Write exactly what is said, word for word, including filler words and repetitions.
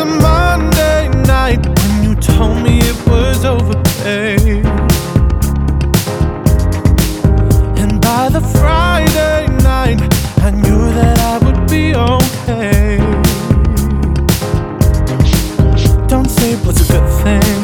Monday night when you told me it was over, babe. And by the Friday night I knew that I would be okay. Don't say it was a good thing.